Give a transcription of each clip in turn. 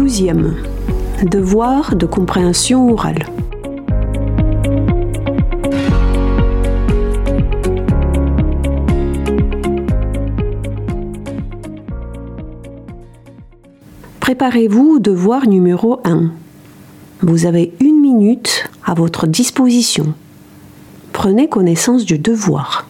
12e. Devoir de compréhension orale. Préparez-vous au devoir numéro 1. Vous avez 1 minute à votre disposition. Prenez connaissance du devoir.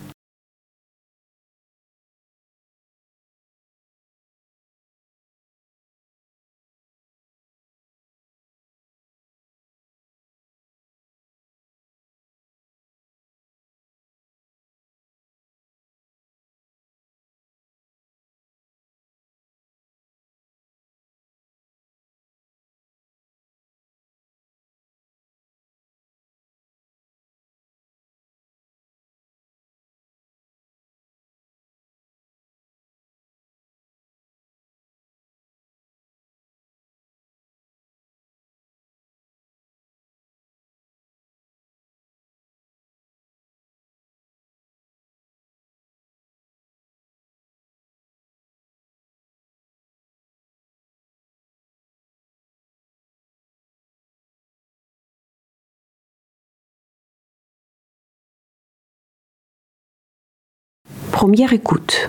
Première écoute.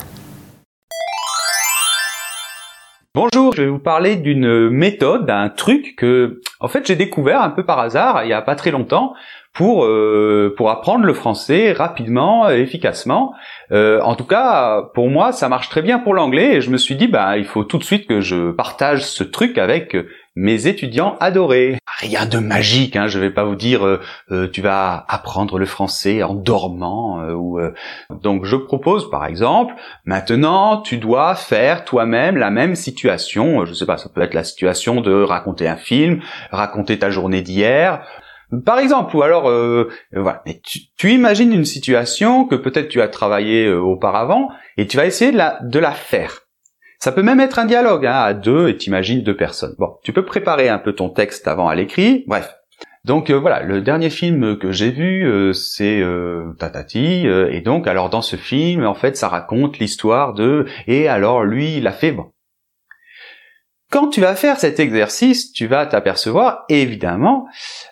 Bonjour, je vais vous parler d'une méthode, d'un truc que, en fait, j'ai découvert un peu par hasard, il y a pas très longtemps, pour apprendre le français rapidement et efficacement. En tout cas, pour moi, ça marche très bien pour l'anglais et je me suis dit, il faut tout de suite que je partage ce truc avec mes étudiants adorés. Rien de magique, je vais pas vous dire tu vas apprendre le français en dormant donc je propose par exemple, maintenant tu dois faire toi-même la même situation, je sais pas, ça peut être la situation de raconter un film, raconter ta journée d'hier, par exemple, ou alors voilà. Mais tu imagines une situation que peut-être tu as travaillé auparavant et tu vas essayer de la faire. Ça peut même être un dialogue à deux et t'imagines 2 personnes. Bon, tu peux préparer un peu ton texte avant à l'écrit. Bref. Donc voilà, le dernier film que j'ai vu, c'est Tatati. Et donc, alors dans ce film, en fait, ça raconte l'histoire de... Et alors, lui, il a fait... Bon. Quand tu vas faire cet exercice, tu vas t'apercevoir, évidemment,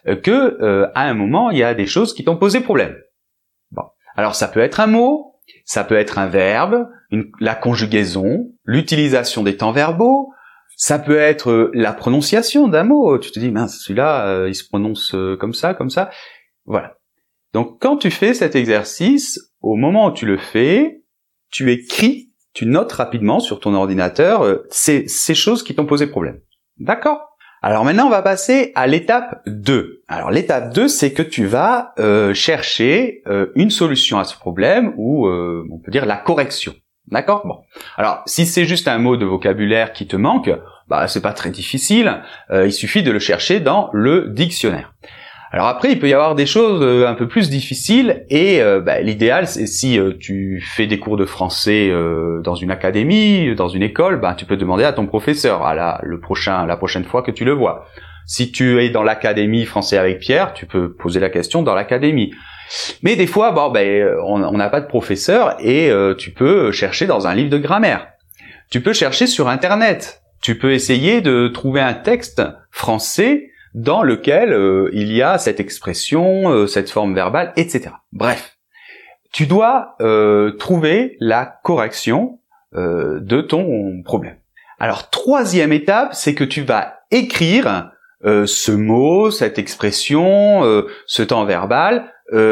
que à un moment, il y a des choses qui t'ont posé problème. Bon. Alors, ça peut être un mot, ça peut être un verbe, la conjugaison, l'utilisation des temps verbaux, ça peut être la prononciation d'un mot. Tu te dis, mince, celui-là, il se prononce comme ça. Voilà. Donc, quand tu fais cet exercice, au moment où tu le fais, tu écris, tu notes rapidement sur ton ordinateur ces choses qui t'ont posé problème. D'accord ? Alors maintenant, on va passer à l'étape 2. Alors l'étape 2, c'est que tu vas chercher une solution à ce problème ou on peut dire la correction. D'accord ? Bon. Alors si c'est juste un mot de vocabulaire qui te manque, c'est pas très difficile. Il suffit de le chercher dans le dictionnaire. Alors après, il peut y avoir des choses un peu plus difficiles et l'idéal, c'est si tu fais des cours de français dans une académie, dans une école, tu peux demander à ton professeur la prochaine fois que tu le vois. Si tu es dans l'académie français avec Pierre, tu peux poser la question dans l'académie. Mais des fois, on n'a pas de professeur et tu peux chercher dans un livre de grammaire. Tu peux chercher sur Internet. Tu peux essayer de trouver un texte français dans lequel il y a cette expression, cette forme verbale, etc. Bref, tu dois trouver la correction de ton problème. Alors, 3e étape, c'est que tu vas écrire ce mot, cette expression, ce temps verbal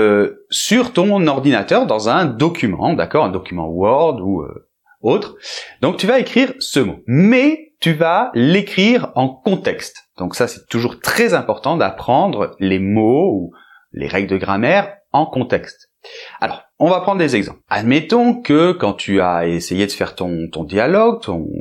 sur ton ordinateur dans un document, d'accord, un document Word ou autre. Donc, tu vas écrire ce mot, mais tu vas l'écrire en contexte. Donc ça, c'est toujours très important d'apprendre les mots ou les règles de grammaire en contexte. Alors, on va prendre des exemples. Admettons que quand tu as essayé de faire ton dialogue,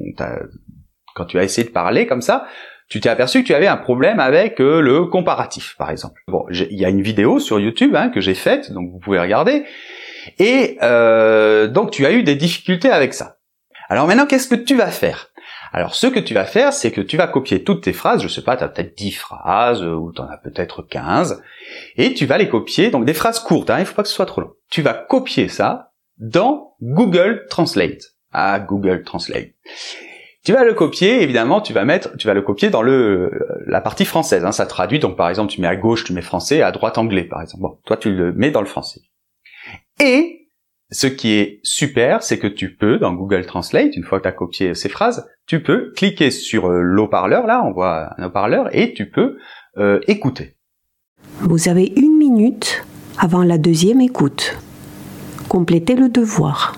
quand tu as essayé de parler comme ça, tu t'es aperçu que tu avais un problème avec le comparatif, par exemple. Bon, il y a une vidéo sur YouTube que j'ai faite, donc vous pouvez regarder. Et donc, tu as eu des difficultés avec ça. Alors maintenant, qu'est-ce que tu vas faire ? Alors, ce que tu vas faire, c'est que tu vas copier toutes tes phrases, je sais pas, tu as peut-être 10 phrases, ou tu en as peut-être 15, et tu vas les copier, donc des phrases courtes, il faut pas que ce soit trop long. Tu vas copier ça dans Google Translate. Google Translate. Tu vas le copier, évidemment, tu vas le copier dans la partie française, hein, ça traduit, donc par exemple, tu mets à gauche, tu mets français, à droite, anglais, par exemple. Bon, toi, tu le mets dans le français. Et, ce qui est super, c'est que tu peux, dans Google Translate, une fois que tu as copié ces phrases, tu peux cliquer sur l'haut-parleur, là, on voit un haut-parleur, et tu peux écouter. Vous avez 1 minute avant la deuxième écoute. Complétez le devoir.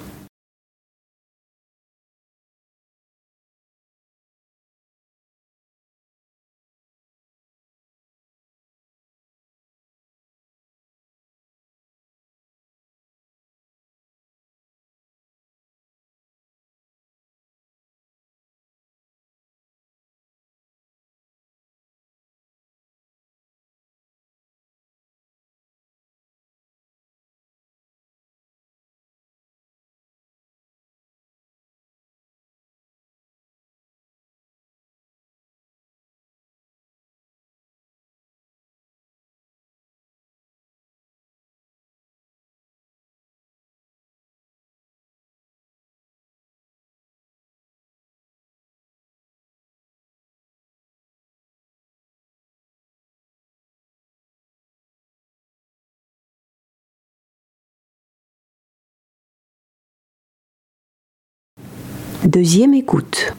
Deuxième écoute.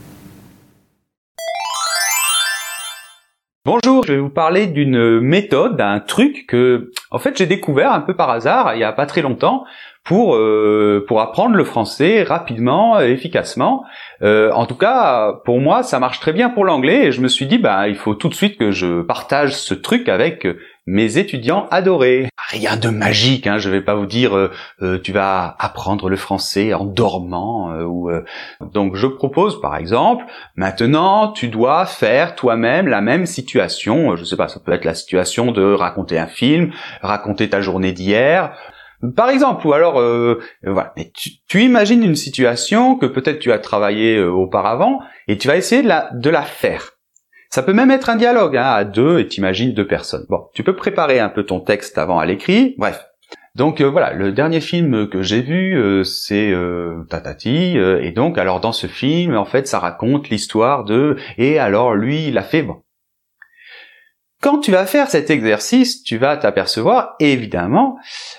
Bonjour, je vais vous parler d'une méthode, d'un truc que, en fait, j'ai découvert un peu par hasard, il y a pas très longtemps, pour apprendre le français rapidement et efficacement. En tout cas, pour moi, ça marche très bien pour l'anglais, et je me suis dit, il faut tout de suite que je partage ce truc avec mes étudiants adorés. Rien de magique, hein, je vais pas vous dire tu vas apprendre le français en dormant donc je propose par exemple, maintenant tu dois faire toi-même la même situation, je sais pas, ça peut être la situation de raconter un film, raconter ta journée d'hier, par exemple, ou alors voilà. Mais tu imagines une situation que peut-être tu as travaillé auparavant et tu vas essayer de la faire. Ça peut même être un dialogue, hein, à deux, et t'imagines 2 personnes. Bon, tu peux préparer un peu ton texte avant à l'écrit, bref. Donc voilà, le dernier film que j'ai vu, c'est Tatati, et donc alors dans ce film, en fait, ça raconte l'histoire de... Et alors lui, il a fait... Bon. Quand tu vas faire cet exercice, tu vas t'apercevoir, évidemment,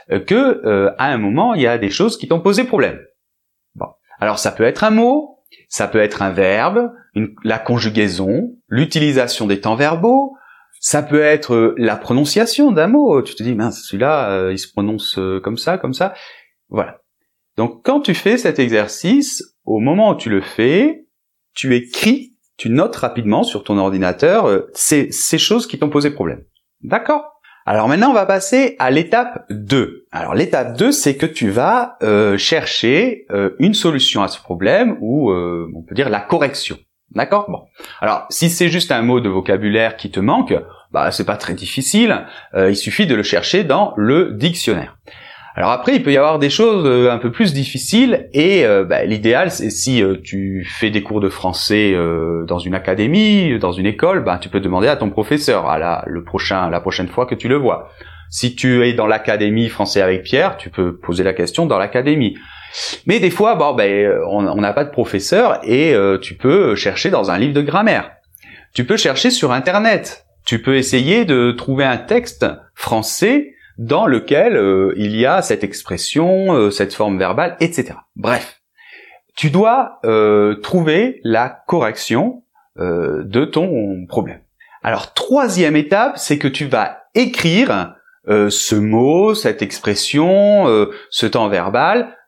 que à un moment, il y a des choses qui t'ont posé problème. Bon, alors ça peut être un mot, ça peut être un verbe, la conjugaison, l'utilisation des temps verbaux, ça peut être la prononciation d'un mot. Tu te dis, mince, celui-là, il se prononce comme ça. Voilà. Donc, quand tu fais cet exercice, au moment où tu le fais, tu écris, tu notes rapidement sur ton ordinateur ces choses qui t'ont posé problème. D'accord ? Alors maintenant, on va passer à l'étape 2. Alors l'étape 2, c'est que tu vas chercher une solution à ce problème, ou on peut dire la correction. D'accord ? Bon. Alors, si c'est juste un mot de vocabulaire qui te manque, c'est pas très difficile, il suffit de le chercher dans le dictionnaire. Alors après, il peut y avoir des choses un peu plus difficiles, et l'idéal, c'est si tu fais des cours de français dans une académie, dans une école, tu peux demander à ton professeur la prochaine fois que tu le vois. Si tu es dans l'académie Français avec Pierre, tu peux poser la question dans l'académie. Mais des fois, on n'a pas de professeur, et tu peux chercher dans un livre de grammaire. Tu peux chercher sur Internet. Tu peux essayer de trouver un texte français dans lequel il y a cette expression, cette forme verbale, etc. Bref, tu dois trouver la correction de ton problème. Alors, 3e étape, c'est que tu vas écrire ce mot, cette expression, ce temps verbal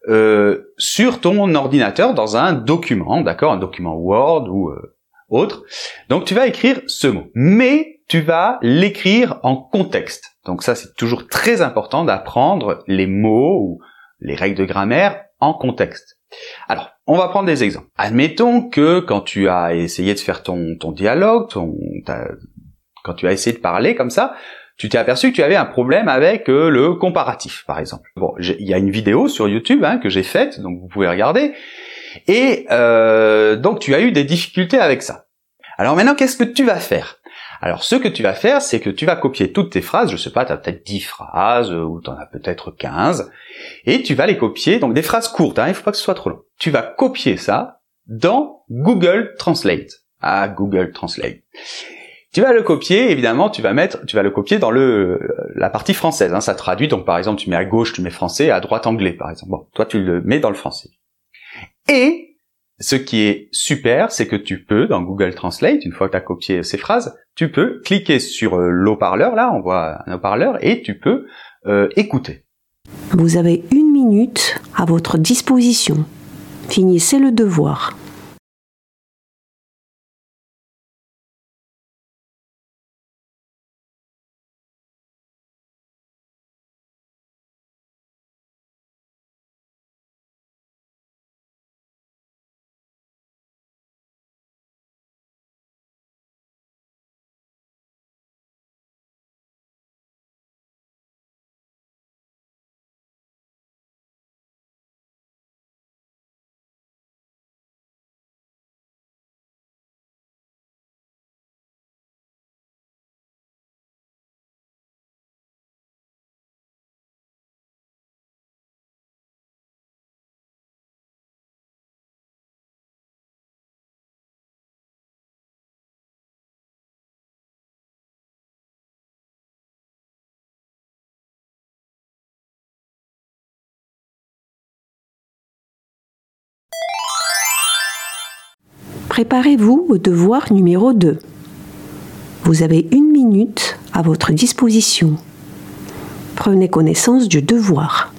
sur ton ordinateur dans un document, d'accord, un document Word ou autre. Donc, tu vas écrire ce mot, mais tu vas l'écrire en contexte. Donc ça, c'est toujours très important d'apprendre les mots ou les règles de grammaire en contexte. Alors, on va prendre des exemples. Admettons que quand tu as essayé de faire ton dialogue, quand tu as essayé de parler comme ça, tu t'es aperçu que tu avais un problème avec le comparatif, par exemple. Bon, il y a une vidéo sur YouTube que j'ai faite, donc vous pouvez regarder. Et donc, tu as eu des difficultés avec ça. Alors maintenant, qu'est-ce que tu vas faire ? Alors, ce que tu vas faire, c'est que tu vas copier toutes tes phrases, je sais pas, tu as peut-être 10 phrases, ou tu en as peut-être 15, et tu vas les copier, donc des phrases courtes, il faut pas que ce soit trop long. Tu vas copier ça dans Google Translate. Ah, Google Translate. Tu vas le copier, évidemment, tu vas le copier dans la partie française, hein, ça traduit, donc par exemple, tu mets à gauche, tu mets français, à droite, anglais, par exemple. Bon, toi, tu le mets dans le français. Et, ce qui est super, c'est que tu peux, dans Google Translate, une fois que tu as copié ces phrases, tu peux cliquer sur l'haut-parleur, là, on voit un haut-parleur, et tu peux écouter. Vous avez 1 minute à votre disposition. Finissez le devoir. Préparez-vous au devoir numéro 2. Vous avez 1 minute à votre disposition. Prenez connaissance du devoir.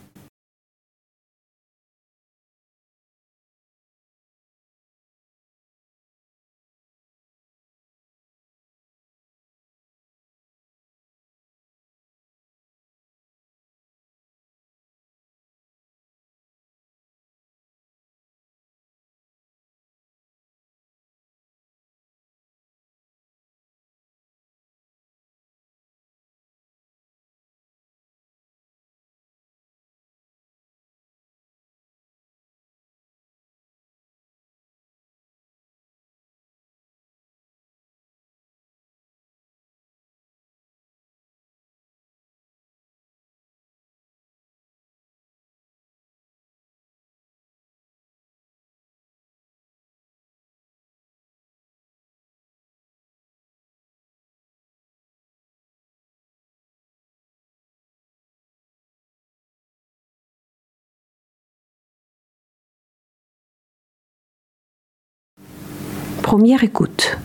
Première écoute.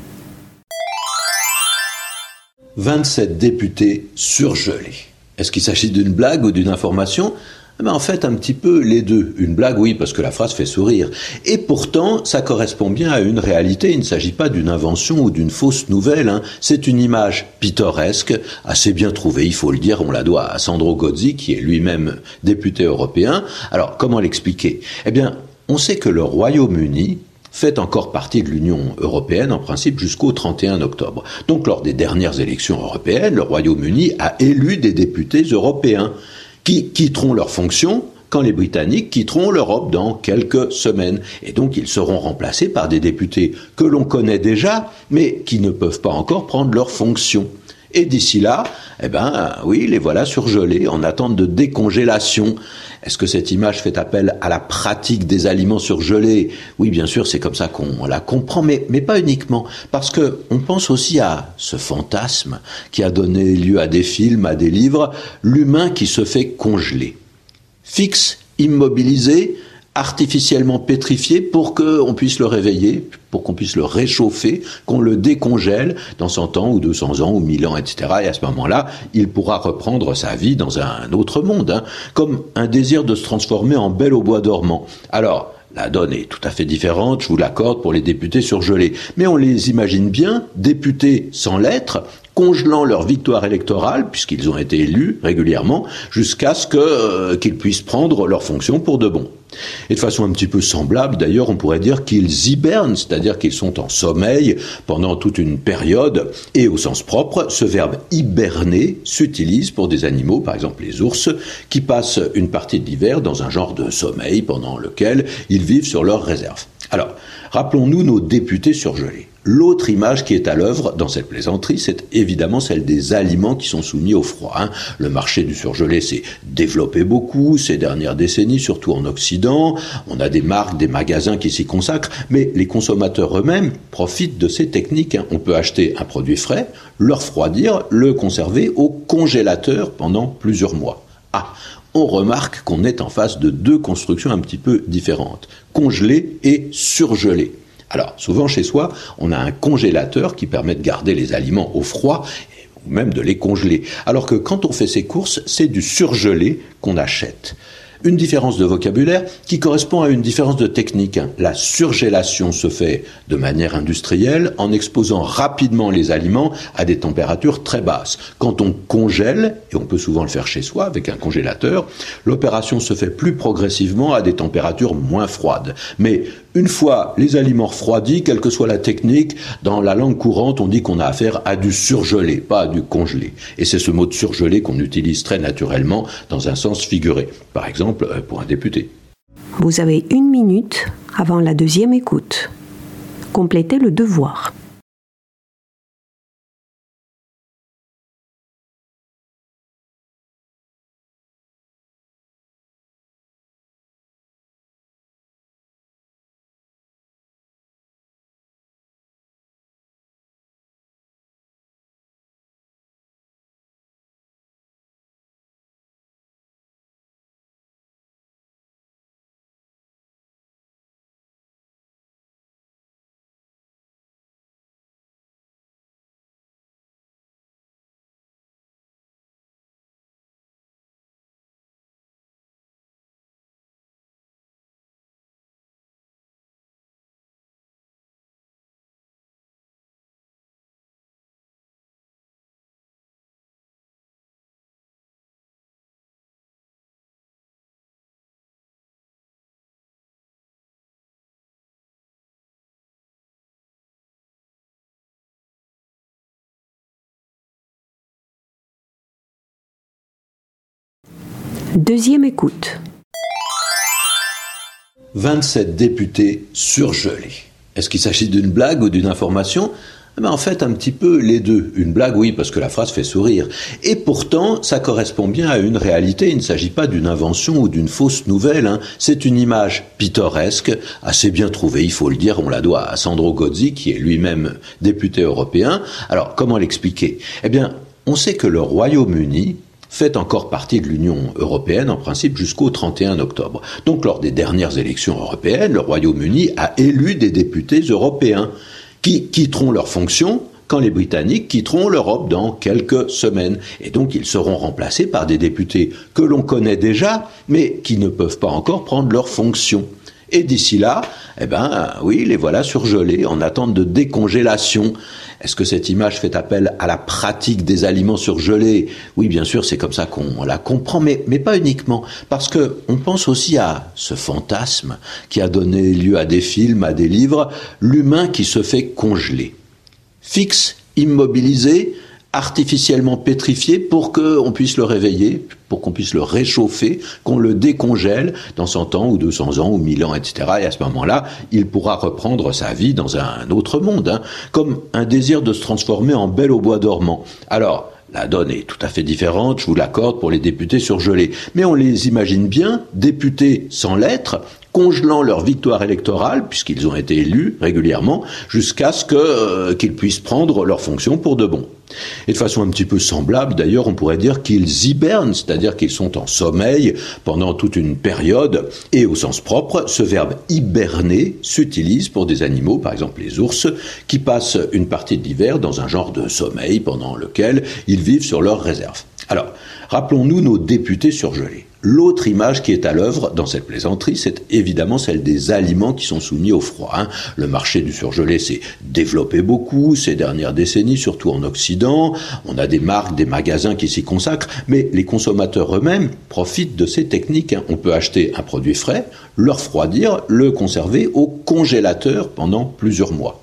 27 députés surgelés. Est-ce qu'il s'agit d'une blague ou d'une information ? En fait, un petit peu les deux. Une blague, oui, parce que la phrase fait sourire. Et pourtant, ça correspond bien à une réalité. Il ne s'agit pas d'une invention ou d'une fausse nouvelle. C'est une image pittoresque, assez bien trouvée, il faut le dire. On la doit à Sandro Gozzi, qui est lui-même député européen. Alors, comment l'expliquer ? Eh bien, on sait que le Royaume-Uni fait encore partie de l'Union européenne, en principe, jusqu'au 31 octobre. Donc, lors des dernières élections européennes, le Royaume-Uni a élu des députés européens qui quitteront leurs fonctions quand les Britanniques quitteront l'Europe dans quelques semaines. Et donc, ils seront remplacés par des députés que l'on connaît déjà, mais qui ne peuvent pas encore prendre leurs fonctions. Et d'ici là, oui, les voilà surgelés en attente de décongélation. Est-ce que cette image fait appel à la pratique des aliments surgelés ? Oui, bien sûr, c'est comme ça qu'on la comprend, mais pas uniquement. Parce que on pense aussi à ce fantasme qui a donné lieu à des films, à des livres, l'humain qui se fait congeler. Fixe, immobilisé, artificiellement pétrifié pour qu'on puisse le réveiller, pour qu'on puisse le réchauffer, qu'on le décongèle dans 100 ans ou 200 ans ou 1000 ans, etc. Et à ce moment-là, il pourra reprendre sa vie dans un autre monde, comme un désir de se transformer en belle au bois dormant. Alors, la donne est tout à fait différente, je vous l'accorde, pour les députés surgelés. Mais on les imagine bien, députés sans lettres, congelant leur victoire électorale, puisqu'ils ont été élus régulièrement, jusqu'à ce qu'ils puissent prendre leurs fonctions pour de bon. Et de façon un petit peu semblable, d'ailleurs, on pourrait dire qu'ils hibernent, c'est-à-dire qu'ils sont en sommeil pendant toute une période, et au sens propre, ce verbe hiberner s'utilise pour des animaux, par exemple les ours, qui passent une partie de l'hiver dans un genre de sommeil pendant lequel ils vivent sur leurs réserves. Alors, rappelons-nous nos députés surgelés. L'autre image qui est à l'œuvre dans cette plaisanterie, c'est évidemment celle des aliments qui sont soumis au froid. Le marché du surgelé s'est développé beaucoup ces dernières décennies, surtout en Occident. On a des marques, des magasins qui s'y consacrent, mais les consommateurs eux-mêmes profitent de ces techniques. On peut acheter un produit frais, le refroidir, le conserver au congélateur pendant plusieurs mois. On remarque qu'on est en face de deux constructions un petit peu différentes, congelé et surgelé. Alors, souvent chez soi, on a un congélateur qui permet de garder les aliments au froid, ou même de les congeler. Alors que quand on fait ses courses, c'est du surgelé qu'on achète. Une différence de vocabulaire qui correspond à une différence de technique. La surgélation se fait de manière industrielle en exposant rapidement les aliments à des températures très basses. Quand on congèle, et on peut souvent le faire chez soi avec un congélateur, l'opération se fait plus progressivement à des températures moins froides. Mais une fois les aliments refroidis, quelle que soit la technique, dans la langue courante, on dit qu'on a affaire à du surgelé, pas à du congelé. Et c'est ce mot de surgelé qu'on utilise très naturellement dans un sens figuré. Par exemple, pour un député. Vous avez 1 minute avant la deuxième écoute. Complétez le devoir. Deuxième écoute. 27 députés surgelés. Est-ce qu'il s'agit d'une blague ou d'une information ? En fait, un petit peu les deux. Une blague, oui, parce que la phrase fait sourire. Et pourtant, ça correspond bien à une réalité. Il ne s'agit pas d'une invention ou d'une fausse nouvelle. C'est une image pittoresque, assez bien trouvée, il faut le dire. On la doit à Sandro Gozzi, qui est lui-même député européen. Alors, comment l'expliquer ? Eh bien, on sait que le Royaume-Uni fait encore partie de l'Union européenne, en principe, jusqu'au 31 octobre. Donc, lors des dernières élections européennes, le Royaume-Uni a élu des députés européens qui quitteront leurs fonctions quand les Britanniques quitteront l'Europe dans quelques semaines. Et donc, ils seront remplacés par des députés que l'on connaît déjà, mais qui ne peuvent pas encore prendre leurs fonctions. Et d'ici là, oui, les voilà surgelés en attente de décongélation. Est-ce que cette image fait appel à la pratique des aliments surgelés ? Oui, bien sûr, c'est comme ça qu'on la comprend, mais pas uniquement. Parce que on pense aussi à ce fantasme qui a donné lieu à des films, à des livres, l'humain qui se fait congeler. Fixe, immobilisé, artificiellement pétrifié pour qu'on puisse le réveiller, pour qu'on puisse le réchauffer, qu'on le décongèle dans 100 ans ou 200 ans ou 1000 ans, etc. Et à ce moment-là, il pourra reprendre sa vie dans un autre monde, comme un désir de se transformer en belle au bois dormant. Alors, la donne est tout à fait différente, je vous l'accorde, pour les députés surgelés. Mais on les imagine bien, députés sans lettres, congelant leur victoire électorale, puisqu'ils ont été élus régulièrement, jusqu'à ce qu'ils puissent prendre leurs fonctions pour de bon. Et de façon un petit peu semblable, d'ailleurs, on pourrait dire qu'ils hibernent, c'est-à-dire qu'ils sont en sommeil pendant toute une période, et au sens propre, ce verbe hiberner s'utilise pour des animaux, par exemple les ours, qui passent une partie de l'hiver dans un genre de sommeil pendant lequel ils vivent sur leurs réserves. Alors, rappelons-nous nos députés surgelés. L'autre image qui est à l'œuvre dans cette plaisanterie, c'est évidemment celle des aliments qui sont soumis au froid. Le marché du surgelé s'est développé beaucoup ces dernières décennies, surtout en Occident. On a des marques, des magasins qui s'y consacrent, mais les consommateurs eux-mêmes profitent de ces techniques. On peut acheter un produit frais, le refroidir, le conserver au congélateur pendant plusieurs mois.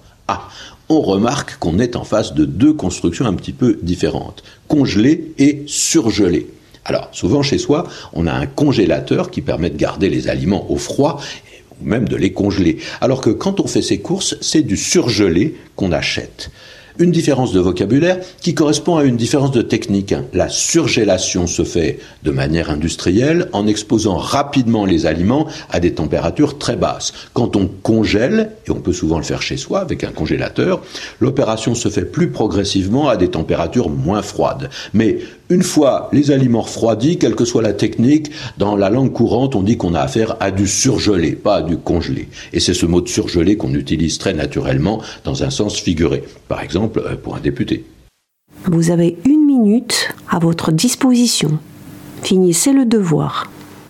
On remarque qu'on est en face de deux constructions un petit peu différentes, congelé et surgelé. Alors, souvent chez soi, on a un congélateur qui permet de garder les aliments au froid, ou même de les congeler. Alors que quand on fait ses courses, c'est du surgelé qu'on achète. Une différence de vocabulaire qui correspond à une différence de technique. La surgélation se fait de manière industrielle en exposant rapidement les aliments à des températures très basses. Quand on congèle, et on peut souvent le faire chez soi avec un congélateur, l'opération se fait plus progressivement à des températures moins froides. Mais une fois les aliments refroidis, quelle que soit la technique, dans la langue courante, on dit qu'on a affaire à du surgelé, pas à du congelé. Et c'est ce mot de surgelé qu'on utilise très naturellement dans un sens figuré. Par exemple, pour un député. Vous avez 1 minute à votre disposition. Finissez le devoir.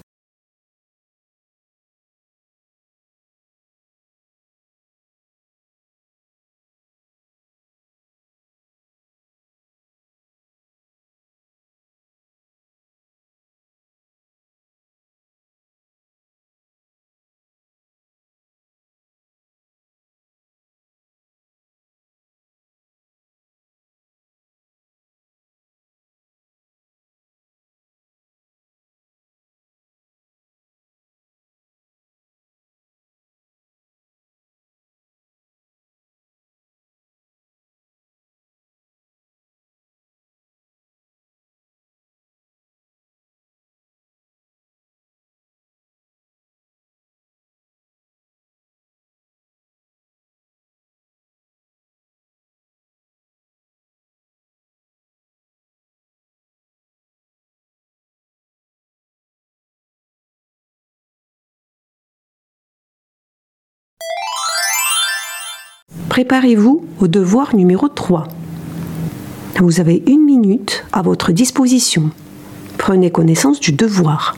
Préparez-vous au devoir numéro 3. Vous avez 1 minute à votre disposition. Prenez connaissance du devoir.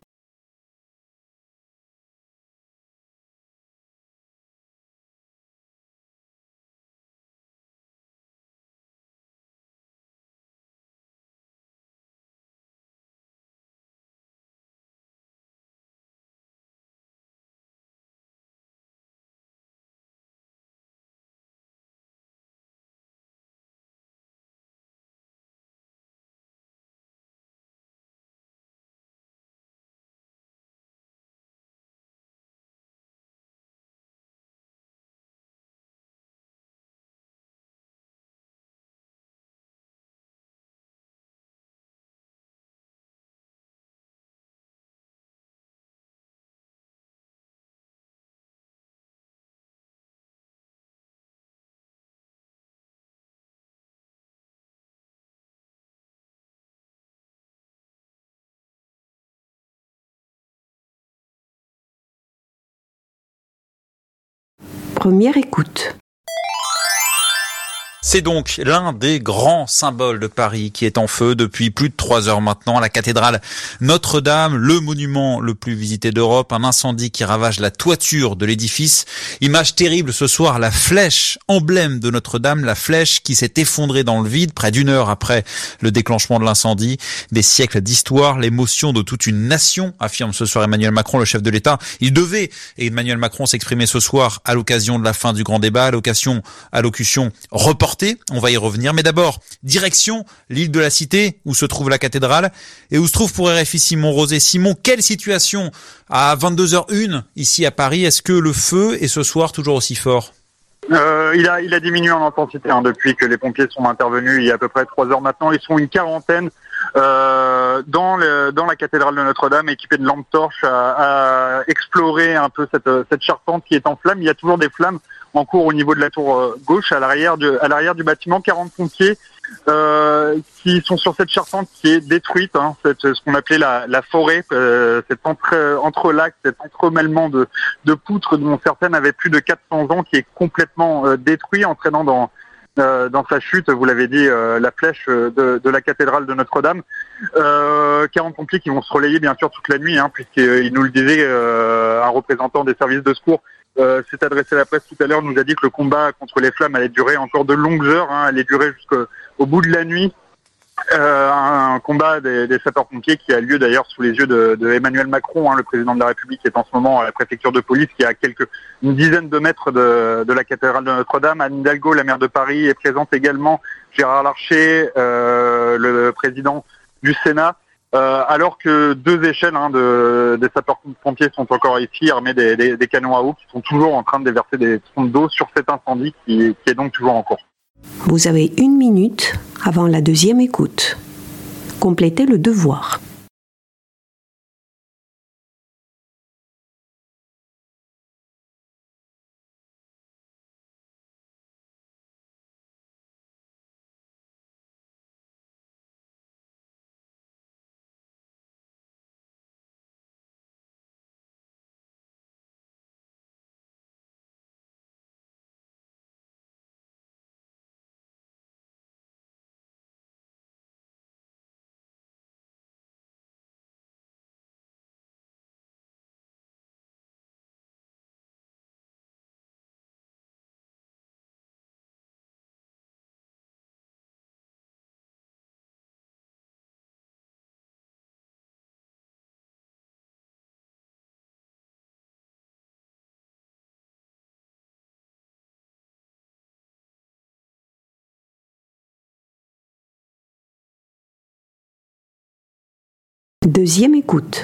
Première écoute. C'est donc l'un des grands symboles de Paris qui est en feu depuis plus de 3 heures maintenant. La cathédrale Notre-Dame, le monument le plus visité d'Europe, un incendie qui ravage la toiture de l'édifice. Image terrible ce soir, la flèche, emblème de Notre-Dame, la flèche qui s'est effondrée dans le vide près d'1 heure après le déclenchement de l'incendie. Des siècles d'histoire, l'émotion de toute une nation, affirme ce soir Emmanuel Macron, le chef de l'État. Il devait, et Emmanuel Macron s'exprimer ce soir à l'occasion de la fin du grand débat, allocution reportée. On va y revenir, mais d'abord, direction l'île de la Cité, où se trouve la cathédrale, et où se trouve pour RFI Simon Rosé. Simon, quelle situation à 22h01 ici à Paris? Est-ce que le feu est ce soir toujours aussi fort? Il a diminué en intensité depuis que les pompiers sont intervenus il y a à peu près 3 heures maintenant. Ils sont une quarantaine dans la cathédrale de Notre-Dame, équipés de lampes torches, à explorer un peu cette charpente qui est en flammes. Il y a toujours des flammes en cours au niveau de la tour gauche, à l'arrière du bâtiment. 40 pompiers qui sont sur cette charpente qui est détruite, ce qu'on appelait la forêt, cet entrelac, cet entremêlement de poutres dont certaines avaient plus de 400 ans, qui est complètement détruit, entraînant dans sa chute, vous l'avez dit, la flèche de la cathédrale de Notre-Dame. 40 pompiers qui vont se relayer bien sûr toute la nuit, puisqu'il nous le disait, un représentant des services de secours s'est adressé à la presse tout à l'heure, nous a dit que le combat contre les flammes allait durer encore de longues heures, allait durer jusqu'au bout de la nuit. Un combat des sapeurs-pompiers qui a lieu d'ailleurs sous les yeux de Emmanuel Macron, le président de la République, qui est en ce moment à la préfecture de police, qui est à une dizaine de mètres de la cathédrale de Notre-Dame. Anne Hidalgo, la maire de Paris, est présente également. Gérard Larcher, le président du Sénat. alors que 2 échelles des sapeurs-pompiers sont encore ici, armés des canons à eau, qui sont toujours en train de déverser des sondes d'eau sur cet incendie qui est donc toujours en cours. Vous avez 1 minute avant la deuxième écoute. Complétez le devoir. Deuxième écoute.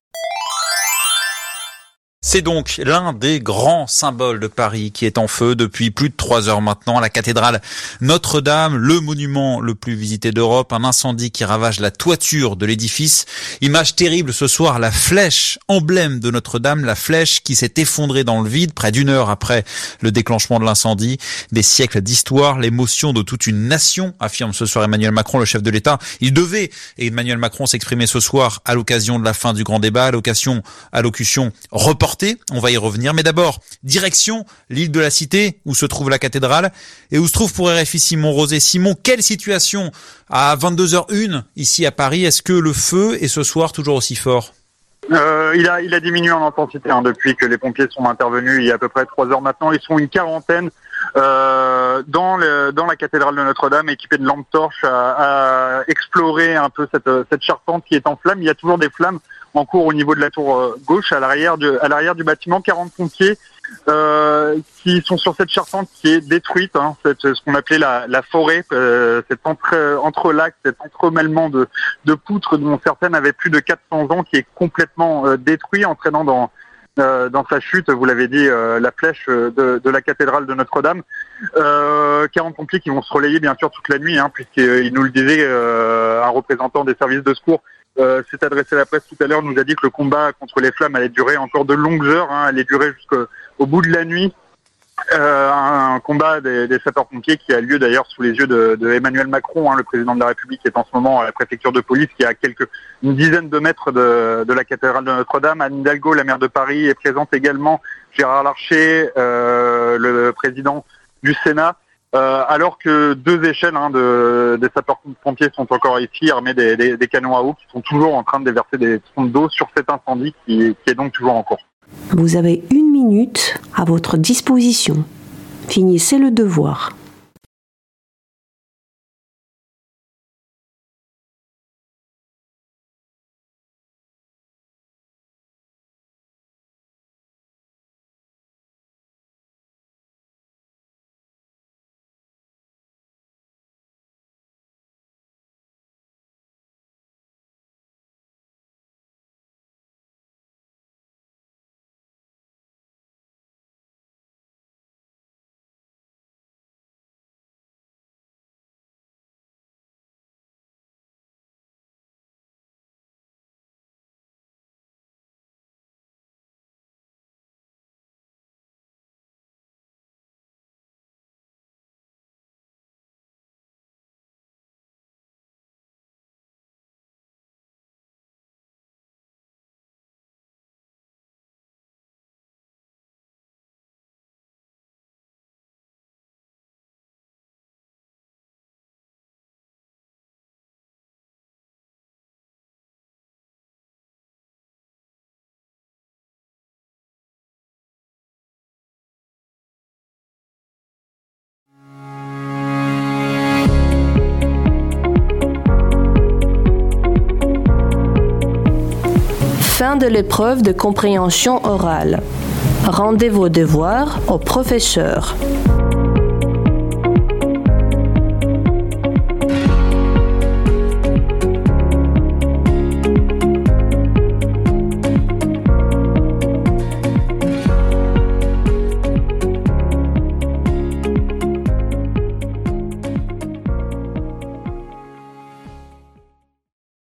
C'est donc l'un des grands symboles de Paris qui est en feu depuis plus de 3 heures maintenant. La cathédrale Notre-Dame, le monument le plus visité d'Europe, un incendie qui ravage la toiture de l'édifice. Image terrible ce soir, la flèche, emblème de Notre-Dame, la flèche qui s'est effondrée dans le vide près d'1 heure après le déclenchement de l'incendie. Des siècles d'histoire, l'émotion de toute une nation, affirme ce soir Emmanuel Macron, le chef de l'État. Il devait, Emmanuel Macron, s'exprimer ce soir à l'occasion de la fin du grand débat, allocution reportée. On va y revenir, mais d'abord, direction l'île de la Cité, où se trouve la cathédrale, et où se trouve pour RFI Simon Rosé. Simon, quelle situation à 22h01 ici à Paris? Est-ce que le feu est ce soir toujours aussi fort? Il a diminué en intensité depuis que les pompiers sont intervenus il y a à peu près 3 heures maintenant. Ils sont une quarantaine dans la cathédrale de Notre-Dame, équipés de lampes torches, à explorer un peu cette charpente qui est en flammes. Il y a toujours des flammes en cours au niveau de la tour gauche, à l'arrière du bâtiment. 40 pompiers qui sont sur cette charpente qui est détruite, ce qu'on appelait la forêt, cet entrelac, cet entremêlement de poutres dont certaines avaient plus de 400 ans, qui est complètement détruit, entraînant dans sa chute, vous l'avez dit, la flèche de la cathédrale de Notre-Dame. 40 pompiers qui vont se relayer bien sûr toute la nuit, puisqu'il nous le disait, un représentant des services de secours s'est adressé à la presse tout à l'heure, nous a dit que le combat contre les flammes allait durer encore de longues heures, allait durer jusqu'au bout de la nuit. Un combat des sapeurs-pompiers qui a lieu d'ailleurs sous les yeux de Emmanuel Macron, le président de la République, qui est en ce moment à la préfecture de police, qui est à une dizaine de mètres de la cathédrale de Notre-Dame. Anne Hidalgo, la maire de Paris, est présente également. Gérard Larcher, le président du Sénat. Alors que 2 échelles des sapeurs-pompiers sont encore ici, armés des canons à eau, qui sont toujours en train de déverser des sondes d'eau sur cet incendie qui est donc toujours en cours. Vous avez 1 minute à votre disposition. Finissez le devoir. Fin de l'épreuve de compréhension orale. Rendez vos devoirs au professeur.